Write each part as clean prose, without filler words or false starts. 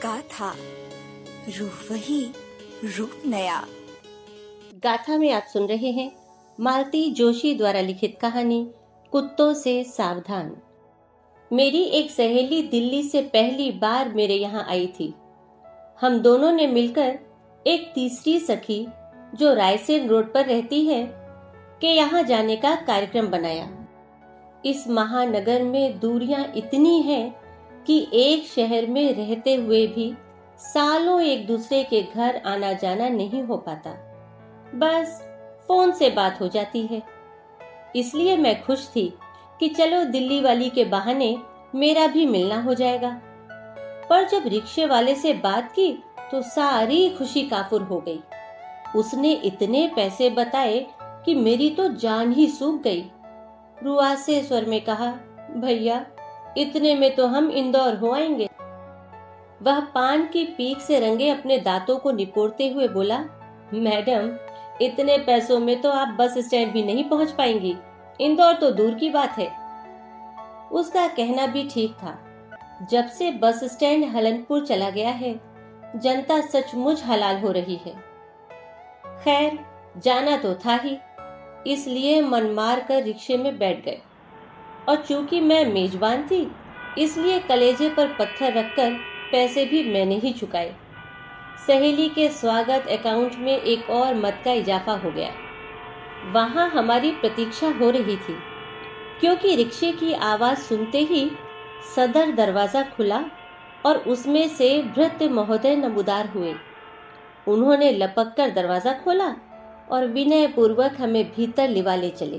गाथा, रूह वही, रूप नया। गाथा में आप सुन रहे हैं मालती जोशी द्वारा लिखित कहानी कुत्तों से सावधान। मेरी एक सहेली दिल्ली से पहली बार मेरे यहाँ आई थी। हम दोनों ने मिलकर एक तीसरी सखी जो रायसेन रोड पर रहती है के यहाँ जाने का कार्यक्रम बनाया। इस महानगर में दूरियां इतनी हैं कि एक शहर में रहते हुए भी सालों एक दूसरे के घर आना जाना नहीं हो पाता, बस फोन से बात हो जाती है। इसलिए मैं खुश थी कि चलो दिल्ली वाली के बहाने मेरा भी मिलना हो जाएगा। पर जब रिक्शे वाले से बात की तो सारी खुशी काफुर हो गई। उसने इतने पैसे बताए कि मेरी तो जान ही सूख गई। रुआसे स्वर में कहा, भैया इतने में तो हम इंदौर हो आएंगे। वह पान की पीक से रंगे अपने दांतों को निपोड़ते हुए बोला, मैडम इतने पैसों में तो आप बस स्टैंड भी नहीं पहुंच पाएंगी, इंदौर तो दूर की बात है। उसका कहना भी ठीक था। जब से बस स्टैंड हलनपुर चला गया है, जनता सचमुच हलाल हो रही है। खैर जाना तो था ही, इसलिए मन मार कर रिक्शे में बैठ गए। और चूंकि मैं मेजबान थी, इसलिए कलेजे पर पत्थर रखकर पैसे भी मैंने ही चुकाए। सहेली के स्वागत अकाउंट में एक और मत का इजाफा हो गया। वहां हमारी प्रतीक्षा हो रही थी, क्योंकि रिक्शे की आवाज सुनते ही सदर दरवाजा खुला और उसमें से भृत्य महोदय नमूदार हुए। उन्होंने लपक कर दरवाजा खोला और विनय पूर्वक हमें भीतर लिवा ले चले।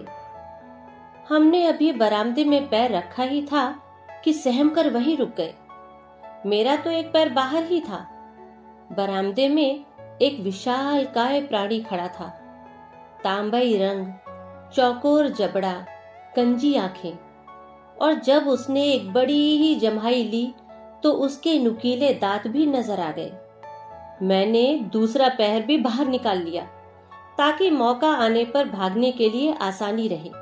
हमने अभी बरामदे में पैर रखा ही था कि सहम कर वहीं रुक गए। मेरा तो एक पैर बाहर ही था। बरामदे में एक विशाल काय प्राणी खड़ा था। तांबई रंग, चौकोर जबड़ा, कंजी आंखें, और जब उसने एक बड़ी ही जम्हाई ली तो उसके नुकीले दांत भी नजर आ गए। मैंने दूसरा पैर भी बाहर निकाल लिया ताकि मौका आने पर भागने के लिए आसानी रहे।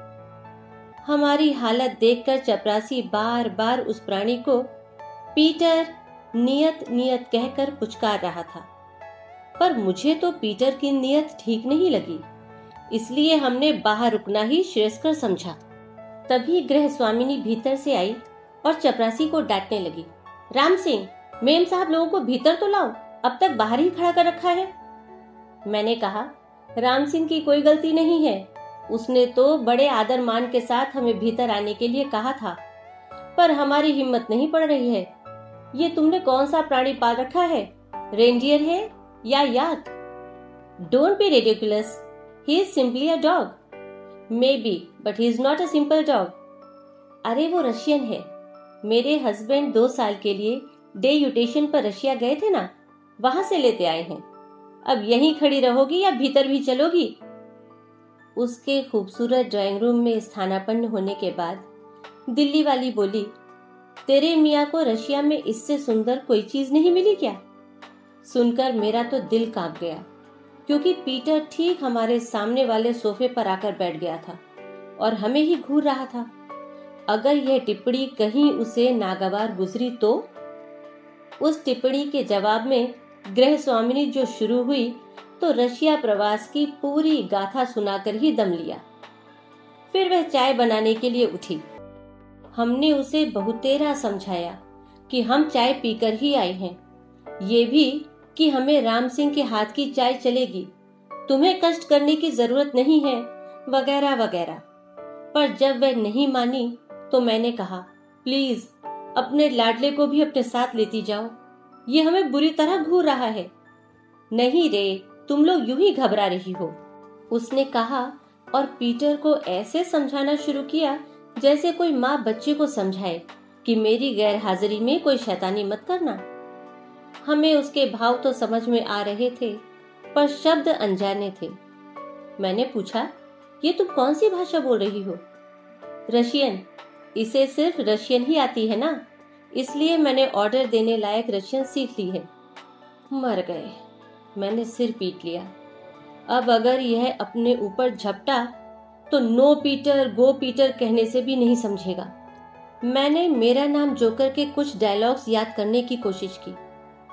हमारी हालत देखकर चपरासी बार बार उस प्राणी को पीटर नियत नियत कहकर पुचकार रहा था, पर मुझे तो पीटर की नियत ठीक नहीं लगी, इसलिए हमने बाहर रुकना ही श्रेयस्कर समझा। तभी गृह स्वामिनी भीतर से आई और चपरासी को डांटने लगी, राम सिंह, मेम साहब लोगों को भीतर तो लाओ, अब तक बाहर ही खड़ा कर रखा है। मैंने कहा, राम सिंह की कोई गलती नहीं है, उसने तो बड़े आदर मान के साथ हमें भीतर आने के लिए कहा था, पर हमारी हिम्मत नहीं पड़ रही है। ये तुमने कौन सा प्राणी पाल रखा है, रेंडियर है या yak? Don't be ridiculous, he is simply a dog. Maybe, but he is not a simple dog. अरे वो रशियन है। मेरे हस्बैंड 2 साल के लिए डेयूटेशन पर रशिया गए थे ना, वहां से लेते आए हैं। अब यहीं खड़ी रहोगी या भीतर भी चलोगी? उसके खूबसूरत ड्राइंग रूम में स्थानापन्न होने के बाद दिल्ली वाली बोली, तेरे मियाँ को रशिया में इससे सुंदर कोई चीज नहीं मिली क्या? सुनकर मेरा तो दिल कांप गया, क्योंकि पीटर ठीक हमारे सामने वाले सोफे पर आकर बैठ गया था और हमें ही घूर रहा था। अगर यह टिप्पणी कहीं उसे नागवार गुजरी तो? उस टिप्पणी के जवाब में गृह स्वामिनी जो शुरू हुई तो रशिया प्रवास की पूरी गाथा सुनाकर ही दम लिया। फिर वह चाय बनाने के लिए उठी। हमने उसे बहुतेरा समझाया कि हम चाय पीकर ही आए हैं, ये भी कि हमें राम सिंह के हाथ की चाय चलेगी, तुम्हें कष्ट करने की जरूरत नहीं है, वगैरह वगैरह। पर जब वह नहीं मानी तो मैंने कहा, प्लीज अपने लाडले को भी अपने साथ लेती जाओ, ये हमें बुरी तरह घूर रहा है। नहीं रे, तुम लोग यूं ही घबरा रही हो, उसने कहा और पीटर को ऐसे समझाना शुरू किया जैसे कोई माँ बच्चे को समझाए कि मेरी गैर हाजिरी में कोई शैतानी मत करना। हमें उसके भाव तो समझ में आ रहे थे, पर शब्द अनजाने थे। मैंने पूछा, ये तुम कौन सी भाषा बोल रही हो? रशियन। इसे सिर्फ रशियन ही आती है ना, इसलिए मैंने ऑर्डर देने लायक रशियन सीख ली है। मर गए, मैंने सिर पीट लिया। अब अगर यह अपने ऊपर झपटा तो नो पीटर गो पीटर कहने से भी नहीं समझेगा। मैंने मेरा नाम जोकर के कुछ डायलॉग्स याद करने की कोशिश की,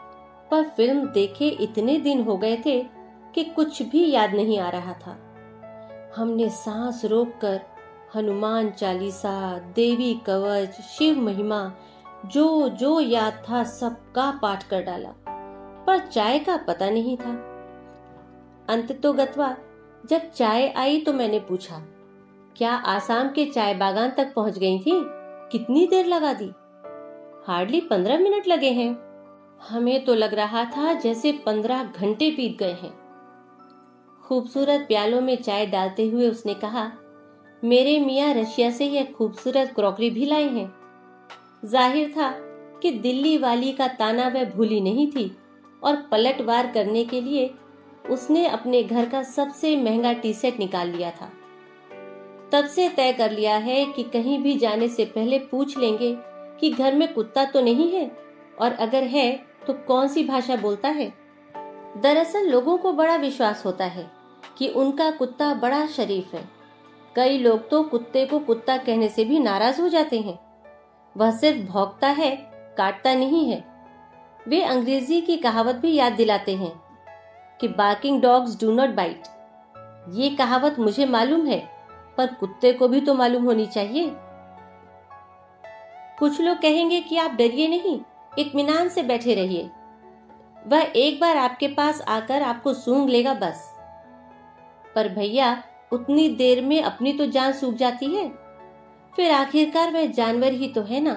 पर फिल्म देखे इतने दिन हो गए थे कि कुछ भी याद नहीं आ रहा था। हमने सांस रोककर हनुमान चालीसा, देवी कवच, शिव महिमा जो जो याद था सबका पाठ कर डाला, पर चाय का पता नहीं था। अंततोगत्वा जब चाय आई तो मैंने पूछा, क्या आसाम के चाय बागान तक पहुंच गई थी? कितनी देर लगा दी? हार्डली 15 मिनट लगे हैं। हमें तो लग रहा था जैसे 15 घंटे बीत गए हैं। खूबसूरत प्यालों में चाय डालते हुए उसने कहा, मेरे मियाँ रशिया से यह खूबसूरत क्रॉकरी भी लाए हैं। जाहिर था कि दिल्ली वाली का ताना वह भूली नहीं थी और पलटवार करने के लिए उसने अपने घर का सबसे महंगा टी सेट निकाल लिया था। तब से तय कर लिया है कि कहीं भी जाने से पहले पूछ लेंगे कि घर में कुत्ता तो नहीं है, और अगर है तो कौन सी भाषा बोलता है। दरअसल लोगों को बड़ा विश्वास होता है कि उनका कुत्ता बड़ा शरीफ है। कई लोग तो कुत्ते को कुत्ता कहने से भी नाराज हो जाते हैं। वह सिर्फ भौंकता है, काटता नहीं है। वे अंग्रेजी की कहावत भी याद दिलाते हैं कि barking dogs do not bite. ये कहावत मुझे मालूम है, पर कुत्ते को भी तो मालूम होनी चाहिए। कुछ लोग कहेंगे कि आप डरिए नहीं, इत्मीनान से बैठे रहिए, वह एक बार आपके पास आकर आपको सूंघ लेगा बस। पर भैया, उतनी देर में अपनी तो जान सूख जाती है, फिर आखिरकार वह जानवर ही तो है ना।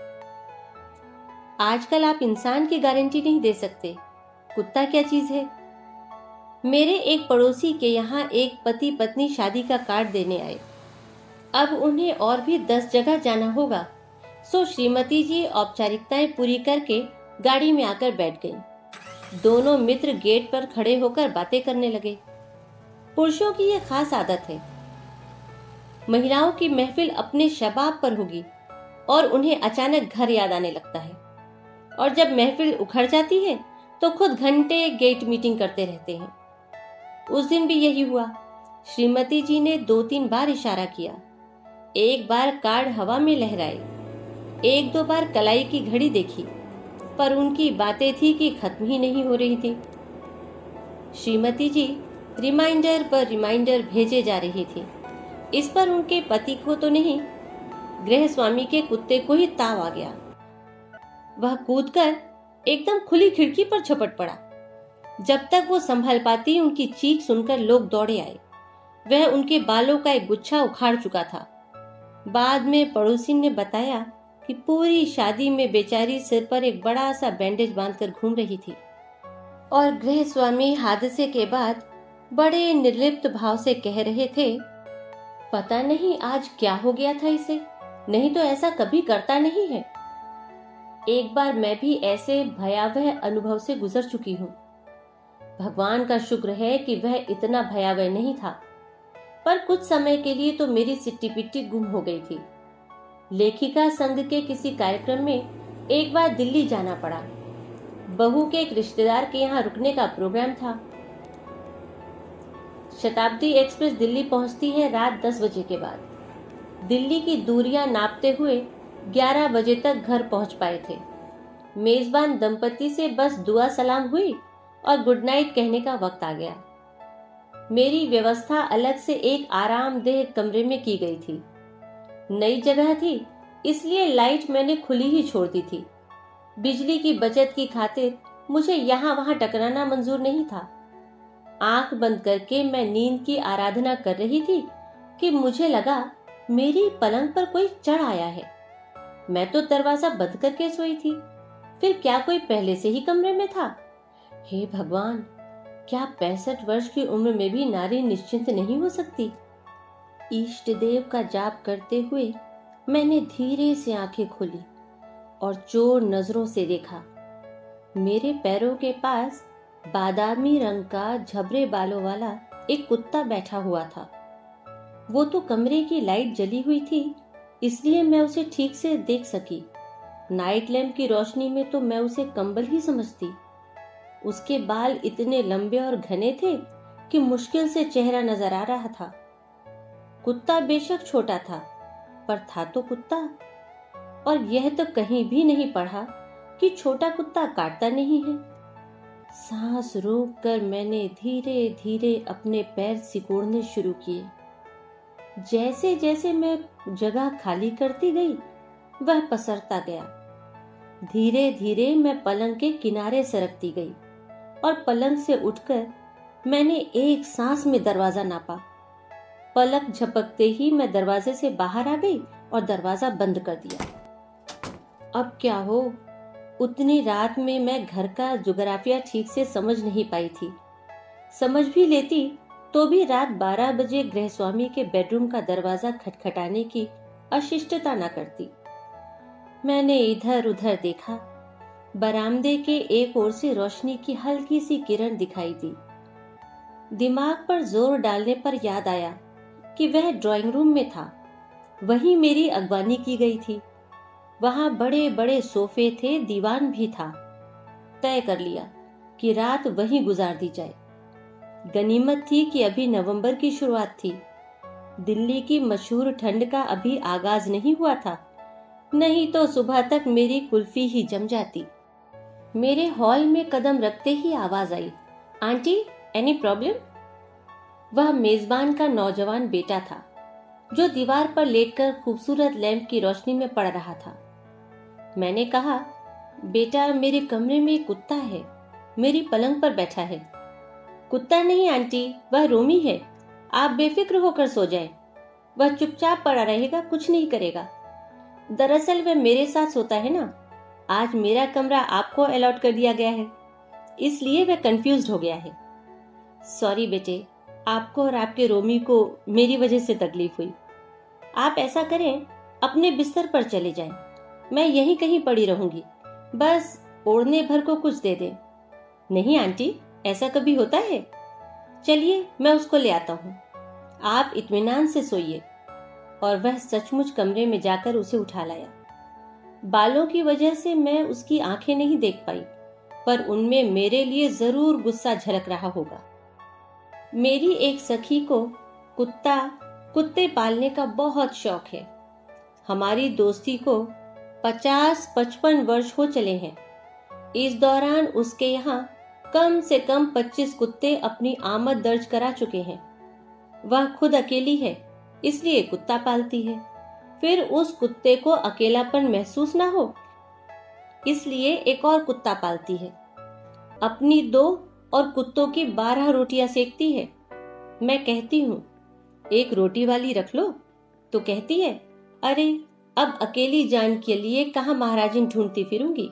आजकल आप इंसान की गारंटी नहीं दे सकते, कुत्ता क्या चीज है। मेरे एक पड़ोसी के यहाँ एक पति पत्नी शादी का कार्ड देने आए। अब उन्हें और भी 10 जगह जाना होगा, सो श्रीमती जी औपचारिकताएं पूरी करके गाड़ी में आकर बैठ गईं। दोनों मित्र गेट पर खड़े होकर बातें करने लगे। पुरुषों की यह खास आदत है। महिलाओं की महफिल अपने शबाब पर होगी और उन्हें अचानक घर याद आने लगता है, और जब महफिल उखड़ जाती है तो खुद घंटे गेट मीटिंग करते रहते हैं। उस दिन भी यही हुआ। श्रीमती जी ने 2-3 बार इशारा किया, एक बार कार्ड हवा में लहराए, 1-2 बार कलाई की घड़ी देखी, पर उनकी बातें थी कि खत्म ही नहीं हो रही थी। श्रीमती जी रिमाइंडर पर रिमाइंडर भेजे जा रही थी। इस पर उनके पति को तो नहीं, गृह स्वामी के कुत्ते को ही ताव आ गया। वह कूदकर एकदम खुली खिड़की पर झपट पड़ा। जब तक वो संभल पाती, उनकी चीख सुनकर लोग दौड़े आए। वह उनके बालों का एक गुच्छा उखाड़ चुका था। बाद में पड़ोसी ने बताया कि पूरी शादी में बेचारी सिर पर एक बड़ा सा बैंडेज बांधकर घूम रही थी, और गृह स्वामी हादसे के बाद बड़े निर्लिप्त भाव से कह रहे थे, पता नहीं आज क्या हो गया था इसे, नहीं तो ऐसा कभी करता नहीं है। एक बार मैं भी ऐसे भयावह अनुभव से गुजर चुकी हूँ। भगवान का शुक्र है कि वह इतना भयावह नहीं था, पर कुछ समय के लिए तो मेरी सिट्टी पिट्टी गुम हो गई थी। लेखिका संघ के किसी कार्यक्रम में एक बार दिल्ली जाना पड़ा। बहू के एक रिश्तेदार के यहाँ रुकने का प्रोग्राम था। शताब्दी एक्सप्रेस दिल्ली पहुंचती है रात 10 बजे के बाद। दिल्ली की दूरियां नापते हुए 11 बजे तक घर पहुंच पाए थे। मेजबान दंपति से बस दुआ सलाम हुई और गुड नाइट कहने का वक्त आ गया। मेरी व्यवस्था अलग से एक आरामदेह कमरे में की गई थी। नई जगह थी, इसलिए लाइट मैंने खुली ही छोड़ दी थी। बिजली की बचत की खातिर मुझे यहाँ वहां टकराना मंजूर नहीं था। आंख बंद करके मैं नींद की आराधना कर रही थी कि मुझे लगा मेरी पलंग पर कोई चढ़ आया है। मैं तो दरवाजा बंद करके सोई थी, फिर क्या कोई पहले से ही कमरे में था? हे भगवान, क्या 65 वर्ष की उम्र में भी नारी निश्चिंत नहीं हो सकती? इष्ट देव का जाप करते हुए मैंने धीरे से आंखें खोली और चोर नजरों से देखा। मेरे पैरों के पास बादामी रंग का झबरे बालों वाला एक कुत्ता बैठा हुआ था। वो तो कमरे की लाइट जली हुई थी, इसलिए मैं उसे ठीक से देख सकी। नाइट लैंप की रोशनी में तो मैं उसे कंबल ही समझती। उसके बाल इतने लंबे और घने थे कि मुश्किल से चेहरा नजर आ रहा था। कुत्ता बेशक छोटा था, पर था तो कुत्ता, और यह तो कहीं भी नहीं पढ़ा कि छोटा कुत्ता काटता नहीं है। सांस रोककर मैंने धीरे धीरे अपने पैर सिकोड़ने शुरू किए। जैसे जैसे मैं जगह खाली करती गई वह पसरता गया। धीरे धीरे मैं पलंग के किनारे सरकती गई और पलंग से उठकर मैंने एक सांस में दरवाजा नापा। पलक झपकते ही मैं दरवाजे से बाहर आ गई और दरवाजा बंद कर दिया। अब क्या हो, उतनी रात में मैं घर का जुगराफिया ठीक से समझ नहीं पाई थी। समझ भी लेती तो भी रात 12 बजे गृहस्वामी के बेडरूम का दरवाजा खटखटाने की अशिष्टता न करती। मैंने इधर उधर देखा। बरामदे के एक ओर से रोशनी की हल्की सी किरण दिखाई दी। दिमाग पर जोर डालने पर याद आया कि वह ड्राइंग रूम में था। वहीं मेरी अगवानी की गई थी। वहां बड़े बड़े सोफे थे, दीवान भी था। तय कर लिया कि रात वहीं गुजार दी जाए। गनीमत थी कि अभी नवंबर की शुरुआत थी। दिल्ली की मशहूर ठंड का अभी आगाज नहीं हुआ था, नहीं तो सुबह तक मेरी कुल्फी ही जम जाती। मेरे हॉल में कदम रखते ही आवाज आई, आंटी एनी प्रॉब्लम? वह मेजबान का नौजवान बेटा था जो दीवार पर लेटकर खूबसूरत लैंप की रोशनी में पड़ रहा था। मैंने कहा, बेटा मेरे कमरे में एक कुत्ता है, मेरी पलंग पर बैठा है। कुत्ता नहीं आंटी, वह रोमी है, आप बेफिक्र होकर सो जाएं। वह चुपचाप पड़ा रहेगा, कुछ नहीं करेगा। दरअसल वह मेरे साथ सोता है ना। आज मेरा कमरा आपको अलॉट कर दिया गया है, इसलिए वह कंफ्यूज्ड हो गया है। सॉरी बेटे, आपको और आपके रोमी को मेरी वजह से तकलीफ हुई। आप ऐसा करें, अपने बिस्तर पर चले जाएं। मैं यहीं कहीं पड़ी रहूंगी, बस ओढ़ने भर को कुछ दे दें। नहीं आंटी, ऐसा कभी होता है? चलिए मैं उसको ले आता हूँ, आप इत्मीनान से सोइए। और वह सचमुच कमरे में जाकर उसे उठा लाया। बालों की वजह से मैं उसकी आंखें नहीं देख पाई, पर उनमें मेरे लिए जरूर गुस्सा झलक रहा होगा। मेरी एक सखी को कुत्ते पालने का बहुत शौक है। हमारी दोस्ती को 50-55 वर्ष हो चले हैं। इस दौरान उसके यहाँ कम से कम 25 कुत्ते अपनी आमद दर्ज करा चुके हैं। वह खुद अकेली है, इसलिए कुत्ता पालती है। फिर उस कुत्ते को अकेलापन महसूस ना हो, इसलिए एक और कुत्ता पालती है। अपनी 2 और कुत्तों की 12 रोटियां सेकती है। मैं कहती हूँ, एक रोटी वाली रख लो, तो कहती है, अरे अब अकेली जान के लिए कहाँ महाराजिन ढूंढती फिरूंगी।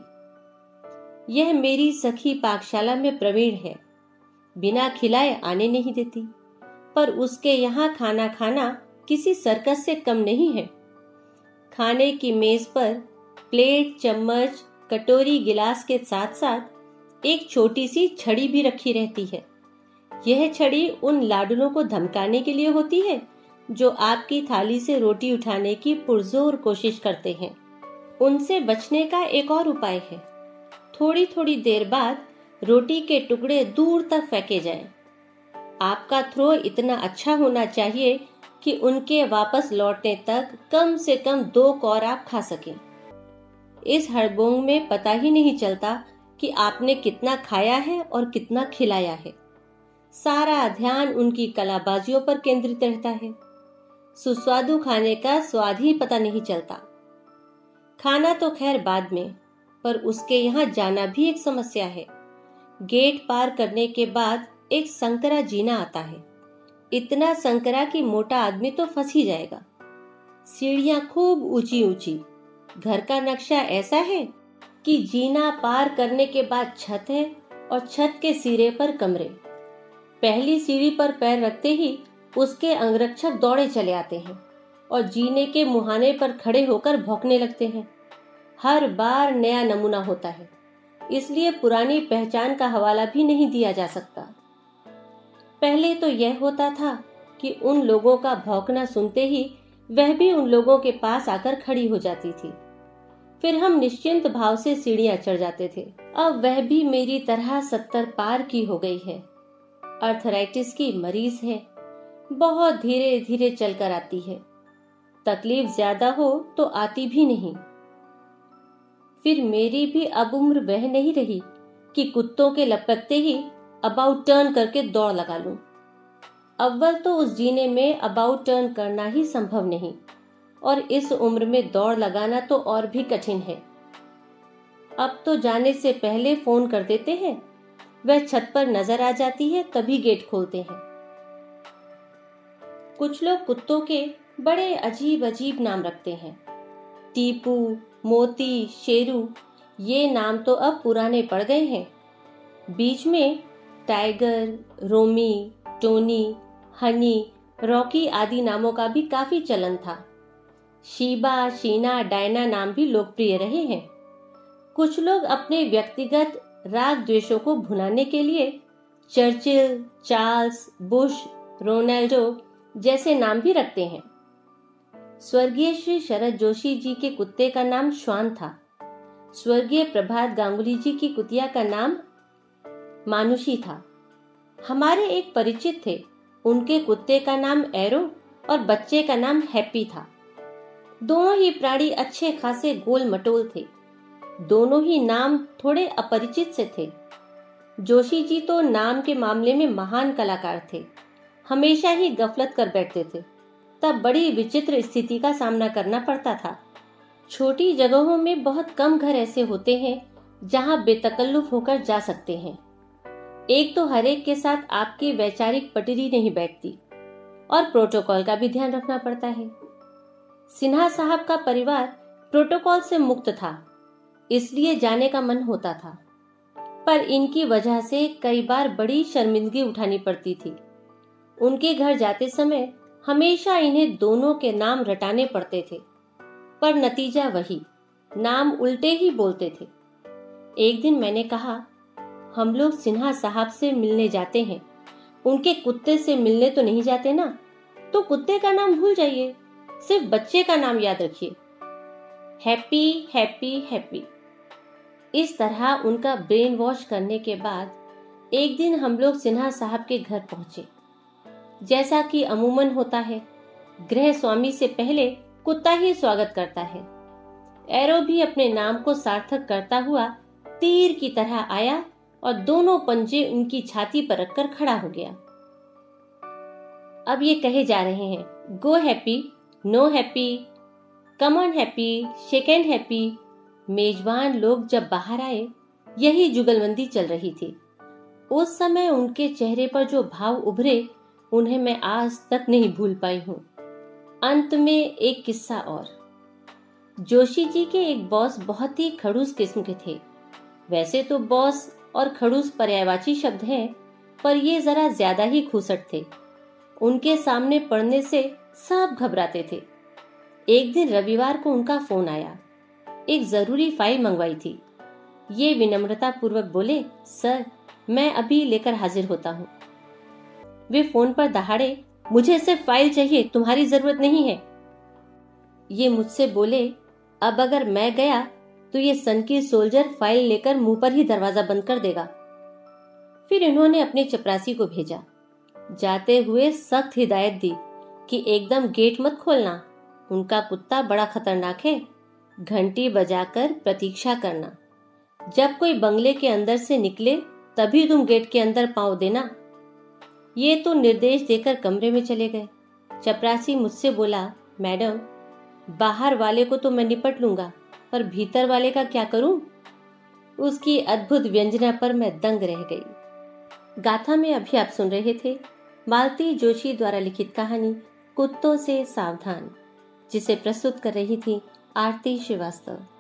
यह मेरी सखी पाकशाला में प्रवीण है, बिना खिलाए आने नहीं देती, पर उसके यहाँ खाना खाना किसी सर्कस से कम नहीं है। खाने की मेज पर प्लेट, चम्मच, कटोरी, गिलास के साथ साथ एक छोटी सी छड़ी भी रखी रहती है। यह छड़ी उन लाडुलों को धमकाने के लिए होती है जो आपकी थाली से रोटी उठाने की पुरजोर कोशिश करते हैं। उनसे बचने का एक और उपाय है, थोड़ी थोड़ी देर बाद रोटी के टुकड़े दूर तक फेंके जाएं। आपका थ्रो इतना अच्छा होना चाहिए कि उनके वापस लौटने तक कम से कम 2 कौर आप खा सकें। इस हड़बोंग में पता ही नहीं चलता कि आपने कितना खाया है और कितना खिलाया है। सारा ध्यान उनकी कलाबाजियों पर केंद्रित रहता है। सुस्वादु खाने का स्वाद ही पता नहीं चलता। खाना तो खैर बाद में, पर उसके यहाँ जाना भी एक समस्या है। गेट पार करने के बाद एक संकरा जीना आता है। इतना संकरा कि मोटा आदमी तो फंस ही जाएगा। सीढ़ियां खूब ऊंची ऊंची। घर का नक्शा ऐसा है कि जीना पार करने के बाद छत है और छत के सिरे पर कमरे। पहली सीढ़ी पर पैर रखते ही उसके अंगरक्षक दौड़े चले आते हैं और जीने के मुहाने पर खड़े होकर भौंकने लगते हैं। हर बार नया नमूना होता है, इसलिए पुरानी पहचान का हवाला भी नहीं दिया जा सकता। पहले तो यह होता था कि उन लोगों का भौंकना सुनते ही वह भी उन लोगों के पास आकर खड़ी हो जाती थी। फिर हम निश्चिंत भाव से सीढ़ियां चढ़ जाते थे। अब वह भी मेरी तरह 70 पार की हो गई है। अर्थराइटिस की मरीज है, बहुत धीरे धीरे चलकर आती है। तकलीफ ज्यादा हो तो आती भी नहीं। फिर मेरी भी अब उम्र वह नहीं रही कि कुत्तों के लपकते ही अबाउट टर्न करके दौड़ लगा लूं। अव्वल तो उस जीने में अबाउट टर्न करना ही संभव नहीं, और इस उम्र में दौड़ लगाना तो और भी कठिन है। अब तो जाने से पहले फोन कर देते हैं, वह छत पर नजर आ जाती है तभी गेट खोलते हैं। कुछ लोग कुत्तों के बड़े अजीब अजीब नाम रखते हैं। टीपू, मोती, शेरू, ये नाम तो अब पुराने पड़ गए हैं। बीच में Tiger, Romi, Tony, Honey, Rocky आदि नामों का भी काफी चलन था। शीबा, शीना, डायना नाम भी लोकप्रिय रहे हैं। कुछ लोग अपने व्यक्तिगत राग द्वेषों को भुनाने के लिए चर्चिल, चार्ल्स, बुश, रोनाल्डो जैसे नाम भी रखते हैं। स्वर्गीय श्री शरद जोशी जी के कुत्ते का नाम श्वान था। स्वर्गीय प्रभात गांगुली जी की कुतिया का नाम मानुषी था। हमारे एक परिचित थे, उनके कुत्ते का नाम एरो और बच्चे का नाम हैप्पी था। दोनों ही प्राणी अच्छे खासे गोल मटोल थे। दोनों ही नाम थोड़े अपरिचित से थे। जोशी जी तो नाम के मामले में महान कलाकार थे, हमेशा ही गफलत कर बैठते थे। तब बड़ी विचित्र स्थिति का सामना करना पड़ता था। छोटी जगहों में बहुत कम घर ऐसे होते हैं जहां बेतकल्लुफ होकर जा सकते हैं। एक तो हरेक के साथ आपकी वैचारिक पटरी नहीं बैठती, और प्रोटोकॉल का भी ध्यान रखना पड़ता है। सिन्हा साहब का परिवार प्रोटोकॉल से मुक्त था, इसलिए जाने का मन होता था, पर इनकी वजह से कई बार बड़ी शर्मिंदगी उठानी पड़ती थी। उनके घर जाते समय हमेशा इन्हें दोनों के नाम रटाने पड़ते थे, पर नतीजा वही, नाम उल्टे ही बोलते थे। एक दिन मैंने कहा, हम लोग सिन्हा साहब से मिलने जाते हैं, उनके कुत्ते से मिलने तो नहीं जाते ना, तो कुत्ते का नाम भूल जाइए, सिर्फ बच्चे का नाम याद रखिए, हैप्पी हैप्पी हैप्पी। इस तरह उनका ब्रेन वॉश करने के बाद एक दिन हम लोग सिन्हा साहब के घर पहुंचे। जैसा कि अमूमन होता है, गृह स्वामी से पहले कुत्ता ही स्वागत करता है। एरो भी अपने नाम को सार्थक करता हुआ तीर की तरह आया और दोनों पंजे उनकी छाती पर रखकर खड़ा हो गया। अब ये कहे जा रहे हैं, go happy, no happy, come on happy, shake and happy. मेजबान लोग जब बाहर आए, यही जुगलबंदी चल रही थी। उस समय उनके चेहरे पर जो भाव उभरे, उन्हें मैं आज तक नहीं भूल पाई हूँ। अंत में एक किस्सा और। जोशी जी के एक बॉस बहुत ही खड़ूस किस्म के थे। वैसे तो बॉस और खड़ूस पर्यायवाची शब्द हैं, पर ये जरा ज्यादा ही खूसट थे। उनके सामने पड़ने से सब घबराते थे। एक दिन रविवार को उनका फोन आया। एक जरूरी फाइल मंगवाई थी। ये विनम्रता पूर्वक बोले, सर मैं अभी लेकर हाजिर होता हूँ। वे फोन पर दहाड़े, मुझे सिर्फ फाइल चाहिए, तुम्हारी जरूरत नहीं है। ये मुझसे बोले, अब अगर मैं गया तो ये सनकी सोल्जर फाइल लेकर मुंह पर ही दरवाजा बंद कर देगा। फिर इन्होंने अपने चपरासी को भेजा। जाते हुए सख्त हिदायत दी कि एकदम गेट मत खोलना, उनका कुत्ता बड़ा खतरनाक है। घंटी बजाकर प्रतीक्षा करना, जब कोई बंगले के अंदर से निकले तभी तुम गेट के अंदर पांव देना। ये तो निर्देश देकर कमरे में चले गए। चपरासी मुझसे बोला, मैडम बाहर वाले को तो मैं निपट लूंगा, पर भीतर वाले का क्या करूं? उसकी अद्भुत व्यंजना पर मैं दंग रह गई। गाथा में अभी आप सुन रहे थे मालती जोशी द्वारा लिखित कहानी कुत्तों से सावधान, जिसे प्रस्तुत कर रही थी आरती श्रीवास्तव।